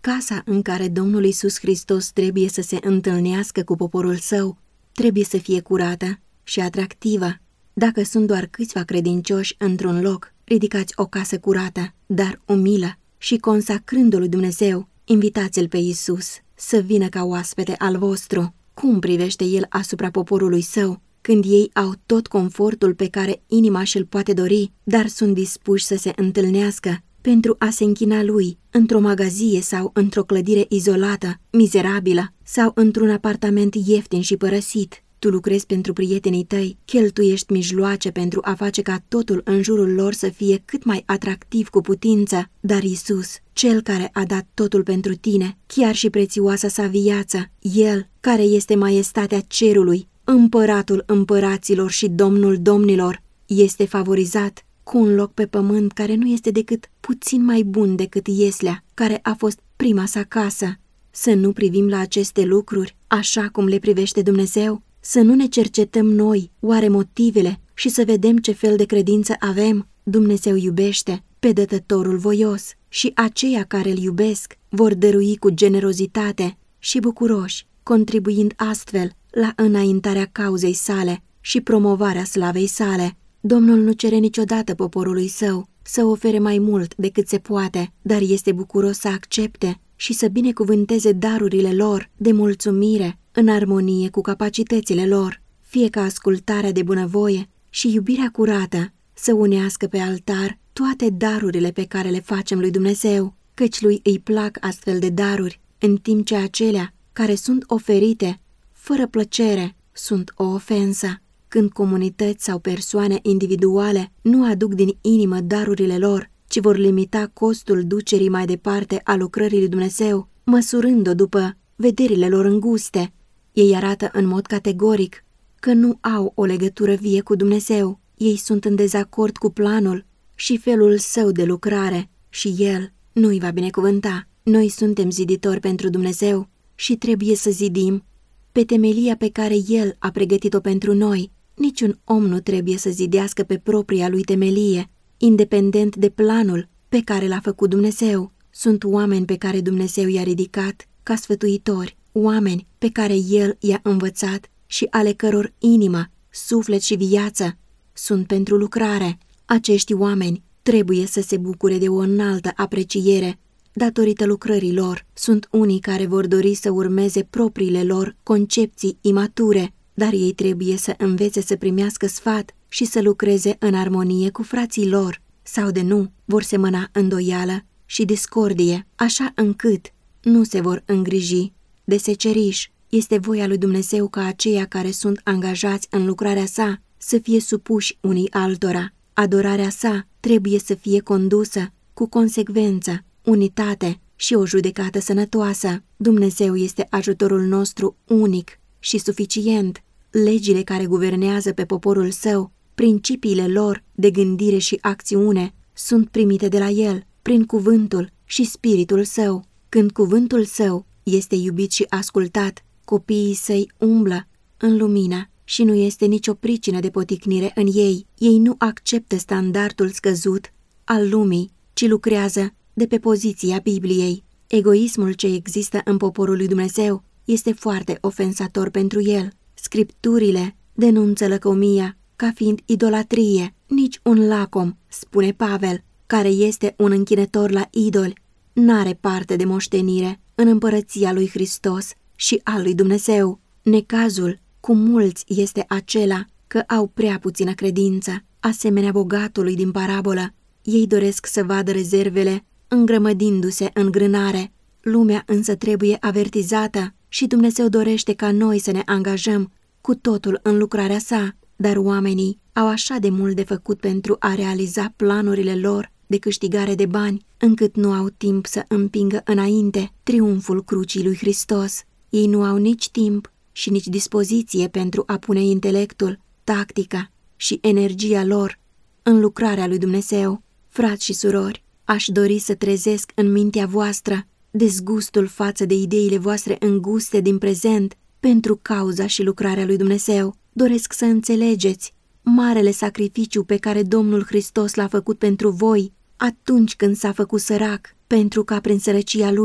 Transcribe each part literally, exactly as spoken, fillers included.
Casa în care Domnul Iisus Hristos trebuie să se întâlnească cu poporul său trebuie să fie curată și atractivă. Dacă sunt doar câțiva credincioși într-un loc, ridicați o casă curată, dar umilă și consacrându-l lui Dumnezeu, invitați-l pe Iisus să vină ca oaspete al vostru. Cum privește el asupra poporului său, când ei au tot confortul pe care inima și-l poate dori, dar sunt dispuși să se întâlnească pentru a se închina lui, într-o magazie sau într-o clădire izolată, mizerabilă, sau într-un apartament ieftin și părăsit? Tu lucrezi pentru prietenii tăi, cheltuiești mijloace pentru a face ca totul în jurul lor să fie cât mai atractiv cu putință, dar Iisus, Cel care a dat totul pentru tine, chiar și prețioasa sa viață, El, care este maiestatea cerului, împăratul împăraților și domnul domnilor, este favorizat cu un loc pe pământ care nu este decât puțin mai bun decât Ieslea, care a fost prima sa casă. Să nu privim la aceste lucruri așa cum le privește Dumnezeu? Să nu ne cercetăm noi, oare motivele, și să vedem ce fel de credință avem? Dumnezeu iubește pe dătătorul voios și aceia care îl iubesc vor dărui cu generozitate și bucuroși, contribuind astfel la înaintarea cauzei sale și promovarea slavei sale. Domnul nu cere niciodată poporului său să ofere mai mult decât se poate, dar este bucuros să accepte și să binecuvânteze darurile lor de mulțumire în armonie cu capacitățile lor, fie ca ascultarea de bunăvoie și iubirea curată să unească pe altar toate darurile pe care le facem lui Dumnezeu, căci lui îi plac astfel de daruri, în timp ce acelea care sunt oferite fără plăcere sunt o ofensă. Când comunități sau persoane individuale nu aduc din inimă darurile lor, ci vor limita costul ducerii mai departe a lucrării lui Dumnezeu, măsurând-o după vederile lor înguste, ei arată în mod categoric că nu au o legătură vie cu Dumnezeu. Ei sunt în dezacord cu planul și felul său de lucrare și El nu îi va binecuvânta. Noi suntem ziditori pentru Dumnezeu și trebuie să zidim pe temelia pe care El a pregătit-o pentru noi. Niciun om nu trebuie să zidească pe propria lui temelie, independent de planul pe care l-a făcut Dumnezeu. Sunt oameni pe care Dumnezeu i-a ridicat ca sfătuitori, oameni pe care El i-a învățat și ale căror inimă, suflet și viață sunt pentru lucrare. Acești oameni trebuie să se bucure de o înaltă apreciere datorită lucrării lor. Sunt unii care vor dori să urmeze propriile lor concepții imature, dar ei trebuie să învețe să primească sfat și să lucreze în armonie cu frații lor, sau de nu, vor semăna îndoială și discordie, așa încât nu se vor îngriji de seceriș. Este voia lui Dumnezeu ca aceia care sunt angajați în lucrarea sa să fie supuși unii altora. Adorarea sa trebuie să fie condusă cu consecvență, unitate și o judecată sănătoasă. Dumnezeu este ajutorul nostru unic și suficient. Legile care guvernează pe poporul său, principiile lor de gândire și acțiune, sunt primite de la El, prin cuvântul și spiritul său. Când cuvântul său este iubit și ascultat, copiii săi umblă în lumină și nu este nicio pricină de poticnire în ei. Ei nu acceptă standardul scăzut al lumii, ci lucrează de pe poziția Bibliei. Egoismul ce există în poporul lui Dumnezeu este foarte ofensator pentru el. Scripturile denunță lăcomia ca fiind idolatrie. Nici un lacom, spune Pavel, care este un închinător la idoli, n-are parte de moștenire în împărăția lui Hristos și al lui Dumnezeu. Necazul cu mulți este acela că au prea puțină credință. Asemenea bogatului din parabolă, ei doresc să vadă rezervele îngrămădindu-se în grânare. Lumea însă trebuie avertizată și Dumnezeu dorește ca noi să ne angajăm cu totul în lucrarea sa, dar oamenii au așa de mult de făcut pentru a realiza planurile lor de câștigare de bani, încât nu au timp să împingă înainte triumful crucii lui Hristos. Ei nu au nici timp și nici dispoziție pentru a pune intelectul, tactica și energia lor în lucrarea lui Dumnezeu. Frați și surori, aș dori să trezesc în mintea voastră dezgustul față de ideile voastre înguste din prezent pentru cauza și lucrarea lui Dumnezeu. Doresc să înțelegeți marele sacrificiu pe care Domnul Hristos l-a făcut pentru voi atunci când s-a făcut sărac, pentru ca prin sărăcia lui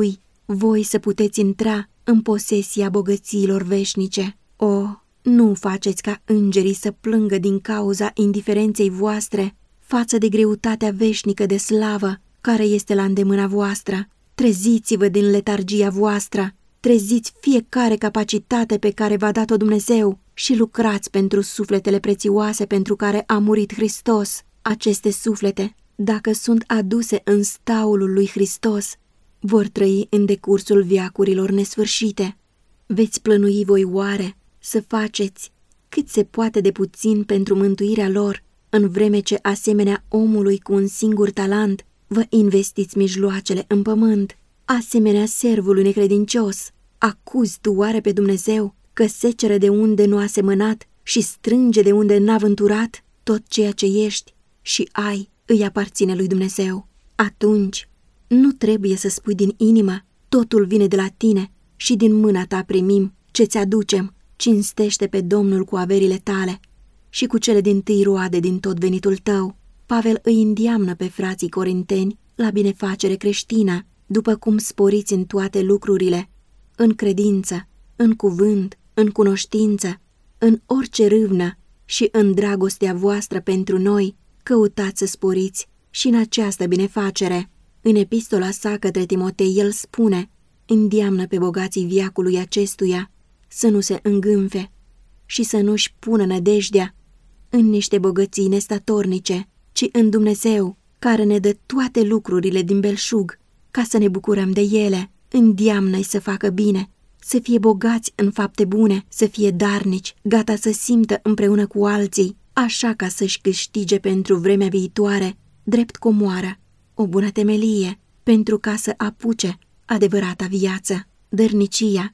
voi să puteți intra în posesia bogățiilor veșnice. O, nu faceți ca îngerii să plângă din cauza indiferenței voastre față de greutatea veșnică de slavă care este la îndemâna voastră. Treziți-vă din letargia voastră, treziți fiecare capacitate pe care v-a dat-o Dumnezeu și lucrați pentru sufletele prețioase pentru care a murit Hristos. Aceste suflete, dacă sunt aduse în staulul lui Hristos, vor trăi în decursul veacurilor nesfârșite. Veți plănui voi oare să faceți cât se poate de puțin pentru mântuirea lor, în vreme ce, asemenea omului cu un singur talent, vă investiți mijloacele în pământ, asemenea servului necredincios? Acuzi tu oare pe Dumnezeu că seceră de unde nu a semănat și strânge de unde n-a vânturat? Tot ceea ce ești și ai îi aparține lui Dumnezeu. Atunci nu trebuie să spui din inimă, totul vine de la tine și din mâna ta primim ce-ți aducem. Cinstește pe Domnul cu averile tale și cu cele dintâi roade din tot venitul tău. Pavel îi îndeamnă pe frații corinteni la binefacere creștină, după cum sporiți în toate lucrurile, în credință, în cuvânt, în cunoștință, în orice râvnă și în dragostea voastră pentru noi, căutați să sporiți și în această binefacere. În epistola sa către Timotei el spune, îndeamnă pe bogații veacului acestuia să nu se îngânfe și să nu-și pună nădejdea în niște bogății nestatornice, ci în Dumnezeu, care ne dă toate lucrurile din belșug, ca să ne bucurăm de ele. Îndeamnă-i să facă bine, să fie bogați în fapte bune, să fie darnici, gata să simtă împreună cu alții, așa ca să-și câștige pentru vremea viitoare drept comoară, o bună temelie, pentru ca să apuce adevărata viață. Dărnicia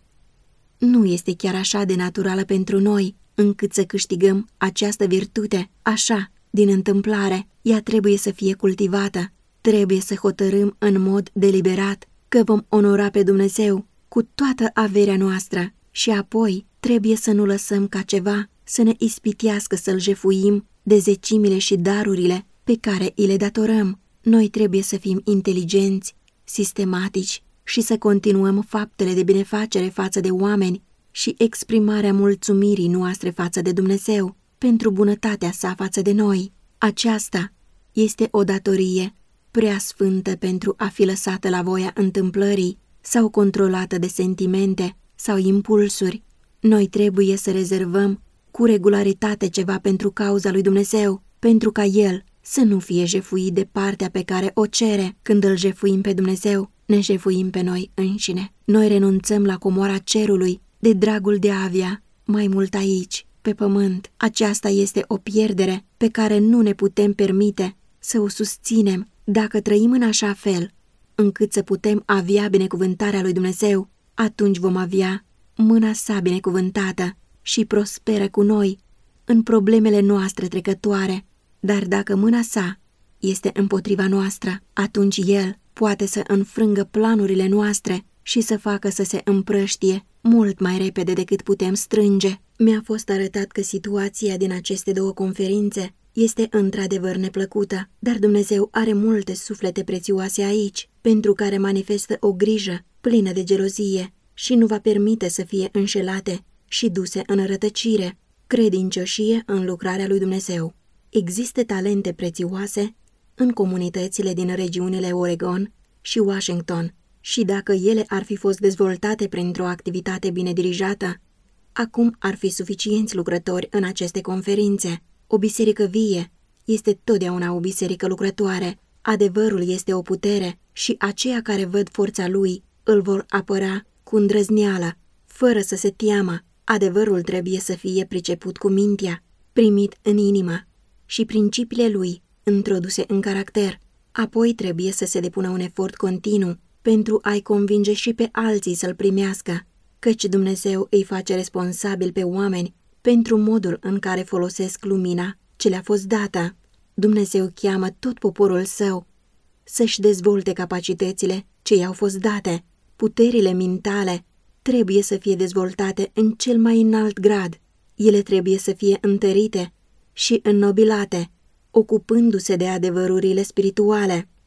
nu este chiar așa de naturală pentru noi, încât să câștigăm această virtute așa, din întâmplare. Ea trebuie să fie cultivată, trebuie să hotărâm în mod deliberat că vom onora pe Dumnezeu cu toată averea noastră și apoi trebuie să nu lăsăm ca ceva să ne ispitească să-L jefuim de zecimile și darurile pe care îi le datorăm. Noi trebuie să fim inteligenți, sistematici și să continuăm faptele de binefacere față de oameni și exprimarea mulțumirii noastre față de Dumnezeu pentru bunătatea sa față de noi. Aceasta este o datorie prea sfântă pentru a fi lăsată la voia întâmplării sau controlată de sentimente sau impulsuri. Noi trebuie să rezervăm cu regularitate ceva pentru cauza lui Dumnezeu, pentru ca El să nu fie jefuit de partea pe care o cere. Când îl jefuim pe Dumnezeu, ne jefuim pe noi înșine. Noi renunțăm la comoara cerului de dragul de a avea mai mult aici, pe pământ. Aceasta este o pierdere pe care nu ne putem permite să o susținem dacă trăim în așa fel încât să putem avea binecuvântarea lui Dumnezeu. Atunci vom avea mâna sa binecuvântată și prosperă cu noi în problemele noastre trecătoare. Dar dacă mâna sa este împotriva noastră, atunci El poate să înfrângă planurile noastre și să facă să se împrăștie mult mai repede decât putem strânge. Mi-a fost arătat că situația din aceste două conferințe este într-adevăr neplăcută, dar Dumnezeu are multe suflete prețioase aici, pentru care manifestă o grijă plină de gelozie și nu va permite să fie înșelate și duse în rătăcire. Credincioșie în lucrarea lui Dumnezeu. Există talente prețioase în comunitățile din regiunile Oregon și Washington și dacă ele ar fi fost dezvoltate printr-o activitate bine dirijată, acum ar fi suficienți lucrători în aceste conferințe. O biserică vie este totdeauna o biserică lucrătoare. Adevărul este o putere și aceia care văd forța lui îl vor apăra cu îndrăzneală, fără să se teamă. Adevărul trebuie să fie priceput cu mintea, primit în inimă și principiile lui introduse în caracter. Apoi trebuie să se depună un efort continuu pentru a-i convinge și pe alții să-l primească, căci Dumnezeu îi face responsabil pe oameni pentru modul în care folosesc lumina ce le-a fost dată. Dumnezeu cheamă tot poporul său să-și dezvolte capacitățile ce i-au fost date. Puterile mentale trebuie să fie dezvoltate în cel mai înalt grad. Ele trebuie să fie întărite și înnobilate, ocupându-se de adevărurile spirituale.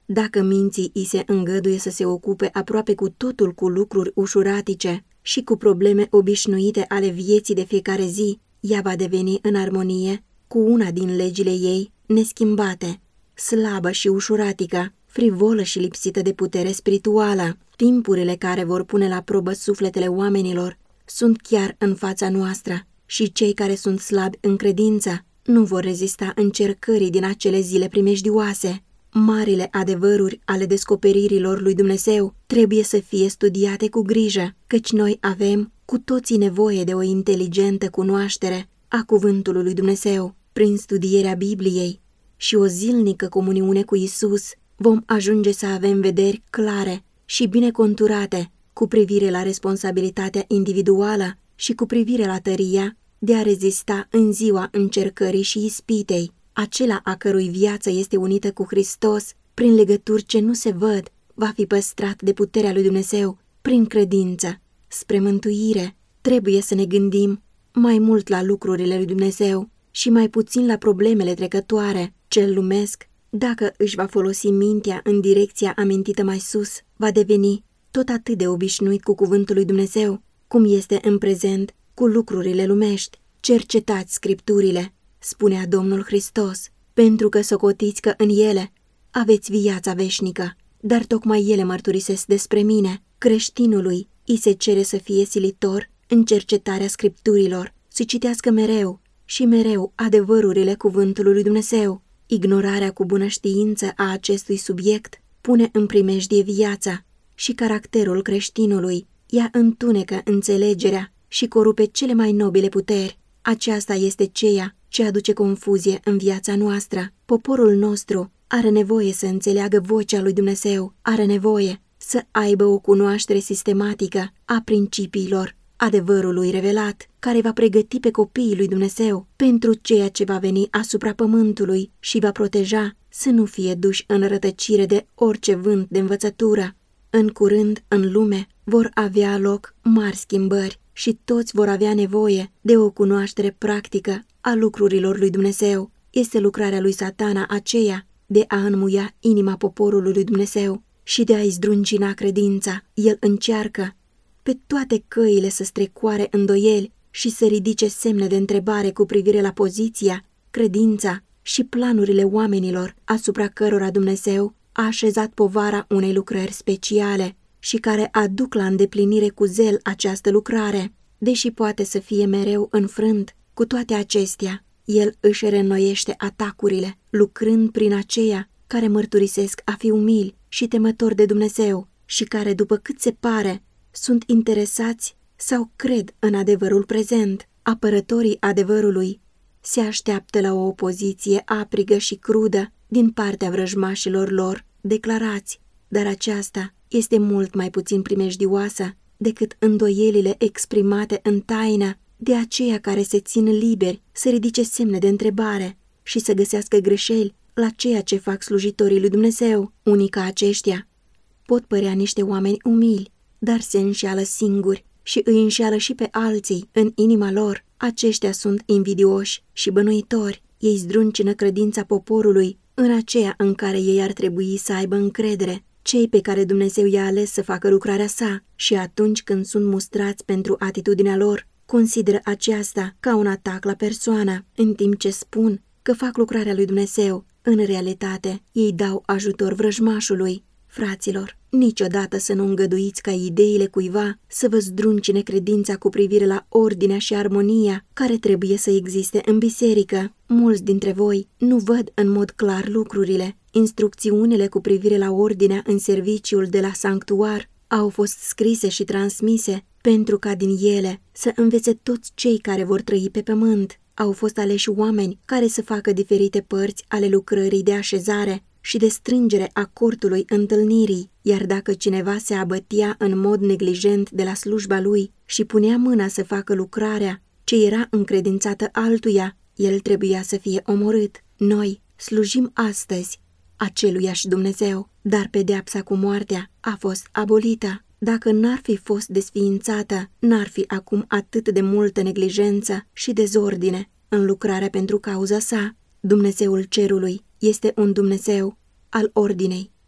Dacă minții îi se îngăduie să se ocupe aproape cu totul cu lucruri ușuratice și cu probleme obișnuite ale vieții de fiecare zi, ea va deveni în armonie cu una din legile ei neschimbate, slabă și ușuratică, frivolă și lipsită de putere spirituală. Timpurile care vor pune la probă sufletele oamenilor sunt chiar în fața noastră și cei care sunt slabi în credință nu vor rezista încercării din acele zile primejdioase. Marile adevăruri ale descoperirilor lui Dumnezeu trebuie să fie studiate cu grijă, căci noi avem cu toții nevoie de o inteligentă cunoaștere a cuvântului lui Dumnezeu. Prin studierea Bibliei și o zilnică comuniune cu Isus vom ajunge să avem vederi clare și bine conturate cu privire la responsabilitatea individuală și cu privire la tăria de a rezista în ziua încercării și ispitei. Acela a cărui viață este unită cu Hristos prin legături ce nu se văd, va fi păstrat de puterea lui Dumnezeu prin credință spre mântuire. Trebuie să ne gândim mai mult la lucrurile lui Dumnezeu și mai puțin la problemele trecătoare. Cel lumesc, dacă își va folosi mintea în direcția amintită mai sus, va deveni tot atât de obișnuit cu cuvântul lui Dumnezeu, cum este în prezent cu lucrurile lumești. Cercetați Scripturile, spunea Domnul Hristos, pentru că socotiți că în ele aveți viața veșnică, dar tocmai ele mărturisesc despre mine. Creștinului îi se cere să fie silitor în cercetarea Scripturilor, să citească mereu și mereu adevărurile cuvântului lui Dumnezeu. Ignorarea cu bună știință a acestui subiect pune în primejdie viața și caracterul creștinului, ea întunecă înțelegerea și corupe cele mai nobile puteri. Aceasta este ceea ce aduce confuzie în viața noastră. Poporul nostru are nevoie să înțeleagă vocea lui Dumnezeu, are nevoie să aibă o cunoaștere sistematică a principiilor adevărului revelat, care va pregăti pe copiii lui Dumnezeu pentru ceea ce va veni asupra pământului și va proteja să nu fie duși în rătăcire de orice vânt de învățătură. În curând, în lume, vor avea loc mari schimbări și toți vor avea nevoie de o cunoaștere practică a lucrurilor lui Dumnezeu. Este lucrarea lui Satana aceea de a înmuia inima poporului lui Dumnezeu și de a-i zdruncina credința. El încearcă pe toate căile să strecoare îndoieli și să ridice semne de întrebare cu privire la poziția, credința și planurile oamenilor asupra cărora Dumnezeu a așezat povara unei lucrări speciale și care aduc la îndeplinire cu zel această lucrare. Deși poate să fie mereu înfrânt, cu toate acestea, el își reînnoiește atacurile, lucrând prin aceia care mărturisesc a fi umili și temători de Dumnezeu și care, după cât se pare, sunt interesați sau cred în adevărul prezent. Apărătorii adevărului se așteaptă la o opoziție aprigă și crudă din partea vrăjmașilor lor declarați, dar aceasta este mult mai puțin primejdioasă decât îndoielile exprimate în taină de aceia care se țin liberi să ridice semne de întrebare și să găsească greșeli la ceea ce fac slujitorii lui Dumnezeu. Unii ca aceștia pot părea niște oameni umili, dar se înșeală singuri și îi înșeală și pe alții în inima lor. Aceștia sunt invidioși și bănuitori. Ei zdruncină credința poporului în aceea în care ei ar trebui să aibă încredere, cei pe care Dumnezeu i-a ales să facă lucrarea sa, și atunci când sunt mustrați pentru atitudinea lor, consideră aceasta ca un atac la persoană, în timp ce spun că fac lucrarea lui Dumnezeu. În realitate, ei dau ajutor vrăjmașului. Fraților, niciodată să nu îngăduiți ca ideile cuiva să vă zdruncine credința cu privire la ordinea și armonia care trebuie să existe în biserică. Mulți dintre voi nu văd în mod clar lucrurile. Instrucțiunile cu privire la ordinea în serviciul de la sanctuar au fost scrise și transmise pentru ca din ele să învețe toți cei care vor trăi pe pământ. Au fost aleși oameni care să facă diferite părți ale lucrării de așezare și de strângere a cortului întâlnirii, iar dacă cineva se abătea în mod neglijent de la slujba lui și punea mâna să facă lucrarea ce era încredințată altuia, el trebuia să fie omorât. Noi slujim astăzi aceluiași Dumnezeu, dar pedeapsa cu moartea a fost abolită. Dacă n-ar fi fost desființată, n-ar fi acum atât de multă neglijență și dezordine în lucrarea pentru cauza sa. Dumnezeul cerului este un Dumnezeu al ordinei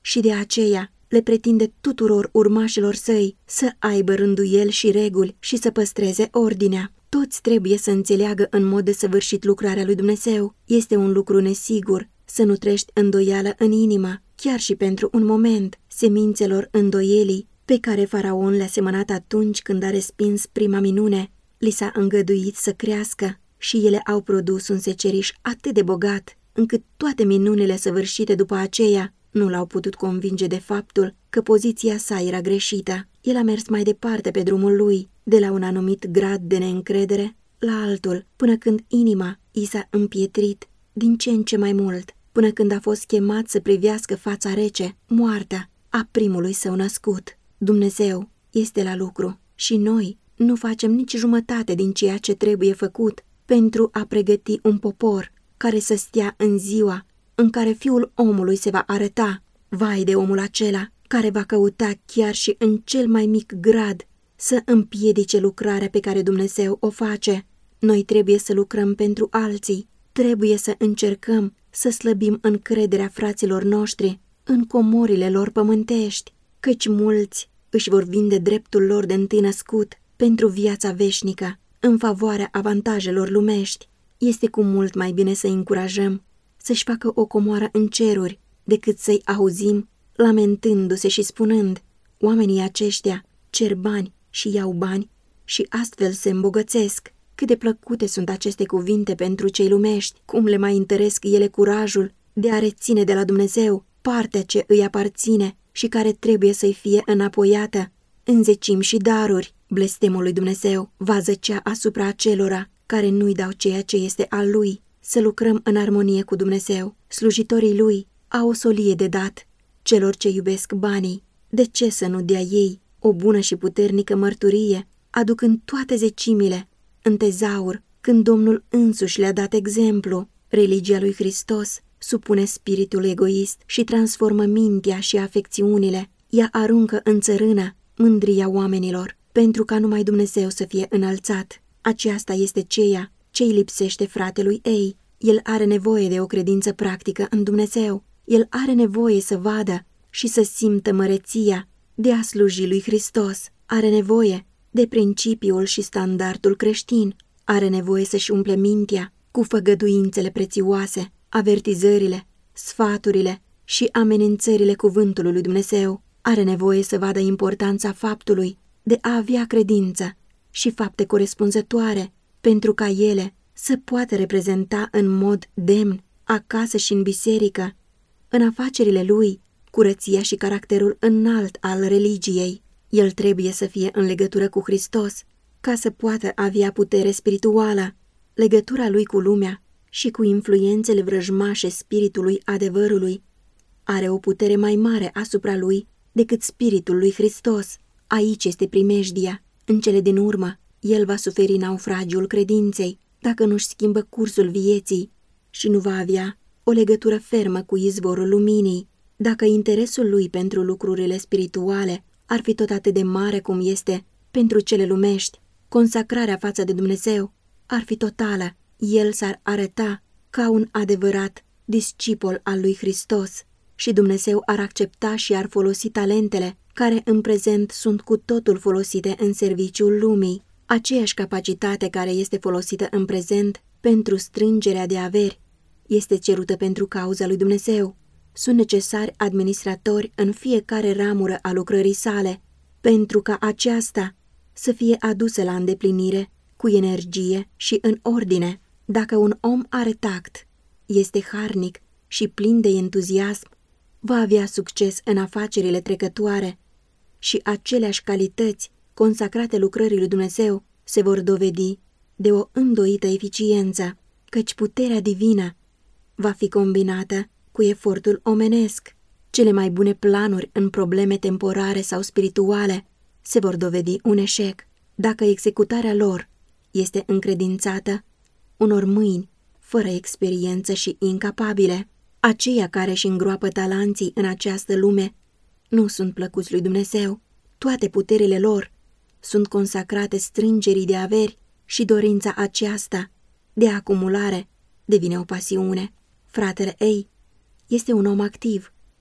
și de aceea le pretinde tuturor urmașilor săi să aibă rânduieli și reguli și să păstreze ordinea. Toți trebuie să înțeleagă în mod desăvârșit lucrarea lui Dumnezeu. Este un lucru nesigur să nu trești îndoială în inimă, chiar și pentru un moment, semințelor îndoielii pe care Faraon le-a semănat atunci când a respins prima minune. Li s-a îngăduit să crească și ele au produs un seceriș atât de bogat, încât toate minunile săvârșite după aceea nu l-au putut convinge de faptul că poziția sa era greșită. El a mers mai departe pe drumul lui, de la un anumit grad de neîncredere la altul, până când inima i s-a împietrit din ce în ce mai mult, până când a fost chemat să privească fața rece, moartea, a primului său născut. Dumnezeu este la lucru și noi nu facem nici jumătate din ceea ce trebuie făcut pentru a pregăti un popor care să stea în ziua în care Fiul omului se va arăta. Vai de omul acela care va căuta chiar și în cel mai mic grad să împiedice lucrarea pe care Dumnezeu o face. Noi trebuie să lucrăm pentru alții, trebuie să încercăm să slăbim încrederea fraților noștri în comorile lor pământești, căci mulți își vor vinde dreptul lor de întâi născut pentru viața veșnică, în favoarea avantajelor lumești. Este cu mult mai bine să încurajăm să-și facă o comoară în ceruri, decât să-i auzim lamentându-se și spunând: oamenii aceștia cer bani și iau bani și astfel se îmbogățesc. Cât de plăcute sunt aceste cuvinte pentru cei lumești, cum le mai întăresc ele curajul de a reține de la Dumnezeu partea ce îi aparține și care trebuie să-i fie înapoiată în zecimi și daruri. Blestemul lui Dumnezeu va zăcea asupra acelora care nu-i dau ceea ce este al lui. Să lucrăm în armonie cu Dumnezeu. Slujitorii lui au o solie de dat celor ce iubesc banii. De ce să nu dea ei o bună și puternică mărturie, aducând toate zecimile în tezaur, când Domnul însuși le-a dat exemplu? Religia lui Hristos supune spiritul egoist și transformă mintea și afecțiunile. Ea aruncă în țărână mândria oamenilor, pentru ca numai Dumnezeu să fie înălțat. Aceasta este ceea ce îi lipsește fratelui ei. El are nevoie de o credință practică în Dumnezeu. El are nevoie să vadă și să simtă măreția de a sluji lui Hristos. Are nevoie de principiul și standardul creștin. Are nevoie să-și umple mintea cu făgăduințele prețioase, avertizările, sfaturile și amenințările cuvântului lui Dumnezeu. Are nevoie să vadă importanța faptului de a avea credință și fapte corespunzătoare, pentru ca ele să poată reprezenta în mod demn, acasă și în biserică, în afacerile lui, curăția și caracterul înalt al religiei. El trebuie să fie în legătură cu Hristos, ca să poată avea putere spirituală. Legătura lui cu lumea și cu influențele vrăjmașe spiritului adevărului are o putere mai mare asupra lui decât spiritul lui Hristos. Aici este primejdia. În cele din urmă, el va suferi naufragiul credinței dacă nu-și schimbă cursul vieții și nu va avea o legătură fermă cu izvorul luminii. Dacă interesul lui pentru lucrurile spirituale ar fi tot atât de mare cum este pentru cele lumești, consacrarea față de Dumnezeu ar fi totală. El s-ar arăta ca un adevărat discipol al lui Hristos și Dumnezeu ar accepta și ar folosi talentele care în prezent sunt cu totul folosite în serviciul lumii. Aceeași capacitate care este folosită în prezent pentru strângerea de averi este cerută pentru cauza lui Dumnezeu. Sunt necesari administratori în fiecare ramură a lucrării sale, pentru ca aceasta să fie adusă la îndeplinire cu energie și în ordine. Dacă un om are tact, este harnic și plin de entuziasm, va avea succes în afacerile trecătoare și aceleași calități consacrate lucrării lui Dumnezeu se vor dovedi de o îndoită eficiență, căci puterea divină va fi combinată cu efortul omenesc. Cele mai bune planuri în probleme temporare sau spirituale se vor dovedi un eșec dacă executarea lor este încredințată unor mâini fără experiență și incapabile. Aceia care își îngroapă talanții în această lume nu sunt plăcuți lui Dumnezeu. Toate puterile lor sunt consacrate strângerii de averi și dorința aceasta de acumulare devine o pasiune. Fratele ei este un om activ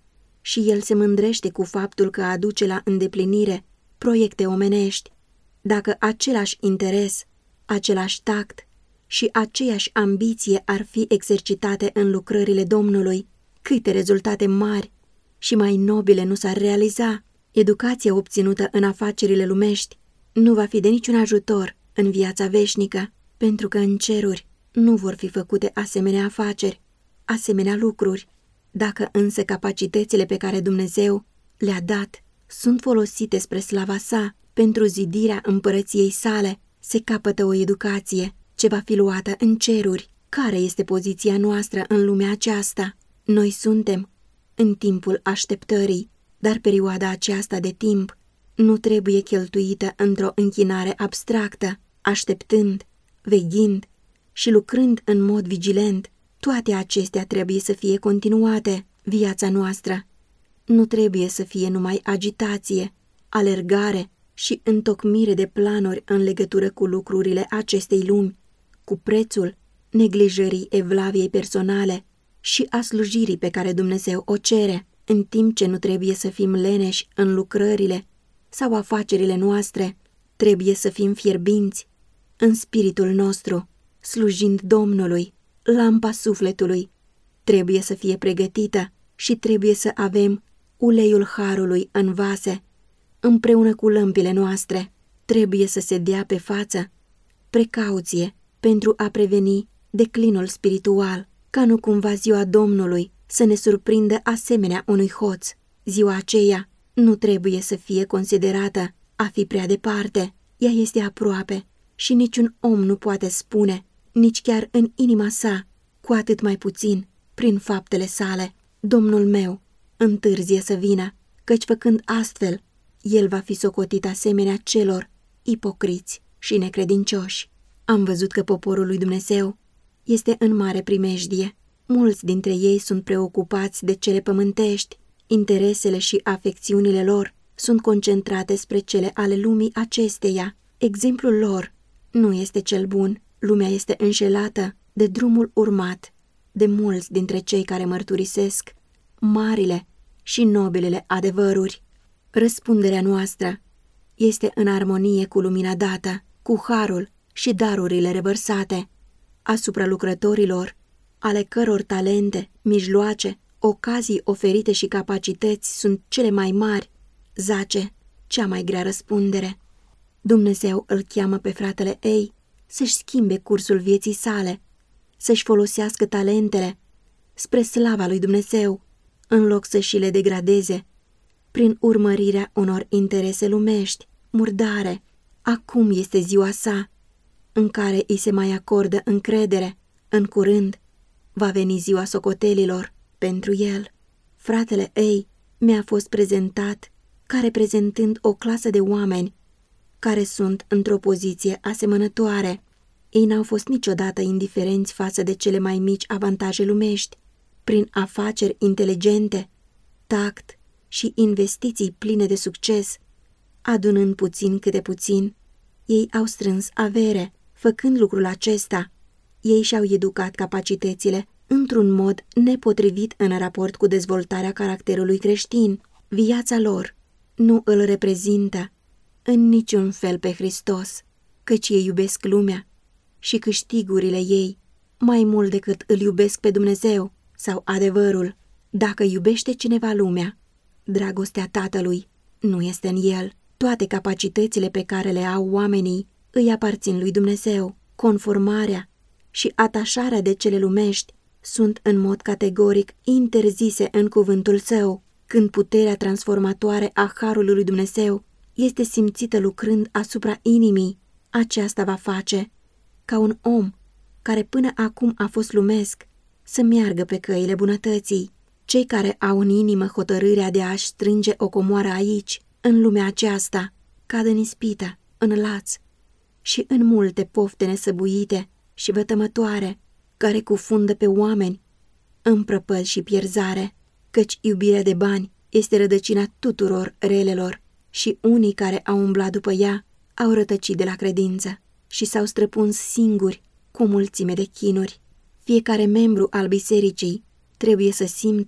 și el se mândrește cu faptul că aduce la îndeplinire proiecte omenești. Dacă același interes, același tact și aceeași ambiție ar fi exercitate în lucrările Domnului, câte rezultate mari și mai nobile nu s-ar realiza. Educația obținută în afacerile lumești nu va fi de niciun ajutor în viața veșnică, pentru că în ceruri nu vor fi făcute asemenea afaceri, asemenea lucruri. Dacă însă capacitățile pe care Dumnezeu le-a dat sunt folosite spre slava sa, pentru zidirea împărăției sale, se capătă o educație ce va fi luată în ceruri. Care este poziția noastră în lumea aceasta? Noi suntem în timpul așteptării, dar perioada aceasta de timp nu trebuie cheltuită într-o închinare abstractă, așteptând, veghind și lucrând în mod vigilent. Toate acestea trebuie să fie continuate. Viața noastră nu trebuie să fie numai agitație, alergare și întocmire de planuri în legătură cu lucrurile acestei lumi, cu prețul neglijării evlaviei personale și a slujirii pe care Dumnezeu o cere, în timp ce nu trebuie să fim leneși în lucrările sau afacerile noastre. Trebuie să fim fierbinți în spiritul nostru, slujind Domnului. Lampa sufletului trebuie să fie pregătită și trebuie să avem uleiul harului în vase, împreună cu lămpile noastre. Trebuie să se dea pe față precauție pentru a preveni declinul spiritual, ca nu cumva ziua Domnului să ne surprindă asemenea unui hoț. Ziua aceea nu trebuie să fie considerată a fi prea departe, ea este aproape și niciun om nu poate spune, nici chiar în inima sa, cu atât mai puțin prin faptele sale: Domnul meu întârzie să vină, căci făcând astfel, el va fi socotit asemenea celor ipocriți și necredincioși. Am văzut că poporul lui Dumnezeu este în mare primejdie. Mulți dintre ei sunt preocupați de cele pământești. Interesele și afecțiunile lor sunt concentrate spre cele ale lumii acesteia. Exemplul lor nu este cel bun. Lumea este înșelată de drumul urmat de mulți dintre cei care mărturisesc marile și nobilele adevăruri. Răspunderea noastră este în armonie cu lumina dată, cu harul și darurile revărsate asupra lucrătorilor, ale căror talente, mijloace, ocazii oferite și capacități sunt cele mai mari, zace cea mai grea răspundere. Dumnezeu îl cheamă pe fratele ei să-și schimbe cursul vieții sale, să-și folosească talentele spre slava lui Dumnezeu, în loc să și le degradeze prin urmărirea unor interese lumești, murdare. Acum este ziua sa, în care îi se mai acordă încredere. În curând va veni ziua socotelilor pentru el. Fratele ei mi-a fost prezentat ca reprezentând o clasă de oameni care sunt într-o poziție asemănătoare. Ei n-au fost niciodată indiferenți față de cele mai mici avantaje lumești. Prin afaceri inteligente, tact și investiții pline de succes, adunând puțin câte puțin, ei au strâns avere. Făcând lucrul acesta, ei și-au educat capacitățile într-un mod nepotrivit în raport cu dezvoltarea caracterului creștin. Viața lor nu îl reprezintă în niciun fel pe Hristos, căci ei iubesc lumea și câștigurile ei mai mult decât îl iubesc pe Dumnezeu sau adevărul. Dacă iubește cineva lumea, dragostea Tatălui nu este în el. Toate capacitățile pe care le au oamenii îi aparțin lui Dumnezeu. Conformarea și atașarea de cele lumești sunt în mod categoric interzise în cuvântul său. Când puterea transformatoare a harului lui Dumnezeu este simțită lucrând asupra inimii, aceasta va face ca un om care până acum a fost lumesc să meargă pe căile bunătății. Cei care au în inimă hotărârea de a-și strânge o comoară aici, în lumea aceasta, cad în ispită, în laț și în multe pofte nesăbuite și vătămătoare, care cufundă pe oameni în prăpăd și pierzare, căci iubirea de bani este rădăcina tuturor relelor și unii care au umblat după ea au rătăcit de la credință și s-au străpuns singuri cu o mulțime de chinuri. Fiecare membru al bisericii trebuie să simtă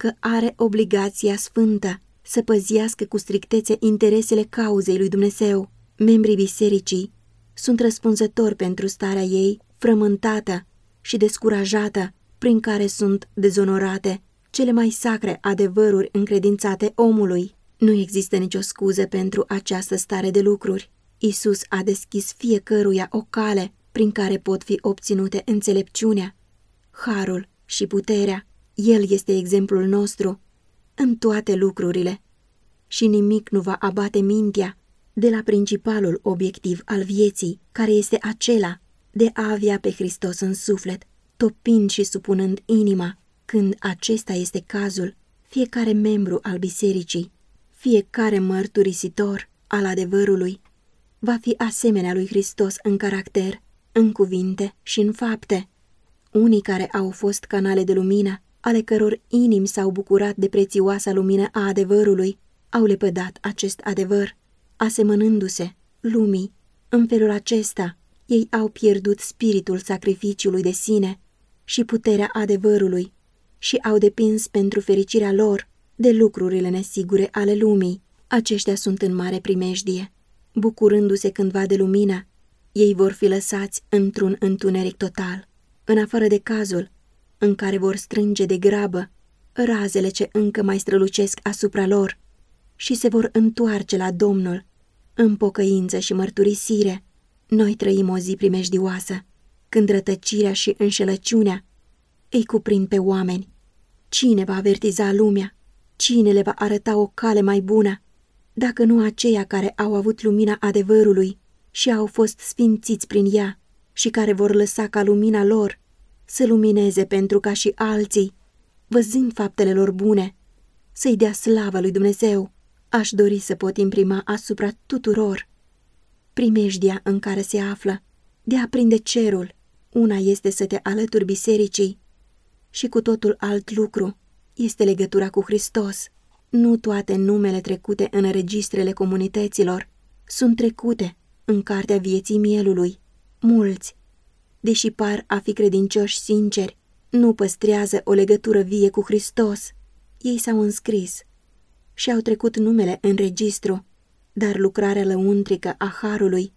că are obligația sfântă să păzească cu strictețe interesele cauzei lui Dumnezeu. Membrii bisericii sunt răspunzători pentru starea ei frământată și descurajată, prin care sunt dezonorate cele mai sacre adevăruri încredințate omului. Nu există nicio scuză pentru această stare de lucruri. Iisus a deschis fiecăruia o cale prin care pot fi obținute înțelepciunea, harul și puterea. El este exemplul nostru în toate lucrurile și nimic nu va abate mintea de la principalul obiectiv al vieții, care este acela de a avea pe Hristos în suflet, topind și supunând inima. Când acesta este cazul, fiecare membru al bisericii, fiecare mărturisitor al adevărului, va fi asemenea lui Hristos în caracter, în cuvinte și în fapte. Unii care au fost canale de lumină, ale căror inimi s-au bucurat de prețioasa lumină a adevărului, au lepădat acest adevăr, asemănându-se lumii. În felul acesta, ei au pierdut spiritul sacrificiului de sine și puterea adevărului și au depins pentru fericirea lor de lucrurile nesigure ale lumii. Aceștia sunt în mare primejdie. Bucurându-se cândva de lumină, ei vor fi lăsați într-un întuneric total, în afară de cazul în care vor strânge de grabă razele ce încă mai strălucesc asupra lor și se vor întoarce la Domnul în pocăință și mărturisire. Noi trăim o zi primejdioasă, când rătăcirea și înșelăciunea îi cuprind pe oameni. Cine va avertiza lumea? Cine le va arăta o cale mai bună, dacă nu aceia care au avut lumina adevărului și au fost sfințiți prin ea și care vor lăsa ca lumina lor să lumineze pentru ca și alții, văzând faptele lor bune, să-i dea slavă lui Dumnezeu? Aș dori să pot imprima asupra tuturor primejdia în care se află de a prinde cerul. Una este să te alături bisericii și cu totul alt lucru este legătura cu Hristos. Nu toate numele trecute în registrele comunităților sunt trecute în cartea vieții mielului. Mulți, deși par a fi credincioși sinceri, nu păstrează o legătură vie cu Hristos. Ei s-au înscris și au trecut numele în registru, dar lucrarea lăuntrică a harului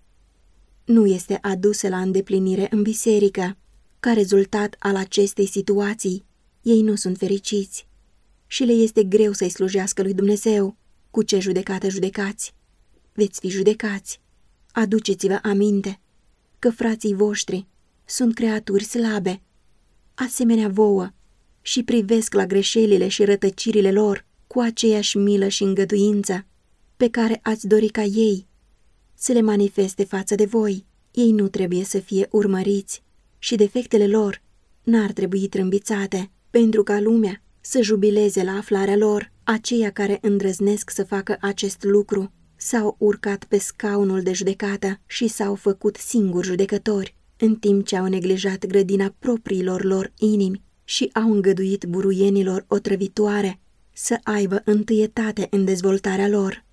nu este adusă la îndeplinire în biserică. Ca rezultat al acestei situații, ei nu sunt fericiți și le este greu să-i slujească lui Dumnezeu. Cu ce judecată judecați? Veți fi judecați. Aduceți-vă aminte că frații voștri sunt creaturi slabe, asemenea vouă, și privesc la greșelile și rătăcirile lor cu aceeași milă și îngăduință pe care ați dori ca ei să le manifeste față de voi. Ei nu trebuie să fie urmăriți și defectele lor n-ar trebui trâmbițate, pentru ca lumea să jubileze la aflarea lor. Aceia care îndrăznesc să facă acest lucru s-au urcat pe scaunul de judecată și s-au făcut singuri judecători, în timp ce au neglijat grădina propriilor lor inimi și au îngăduit buruienilor otrăvitoare să aibă întâietate în dezvoltarea lor.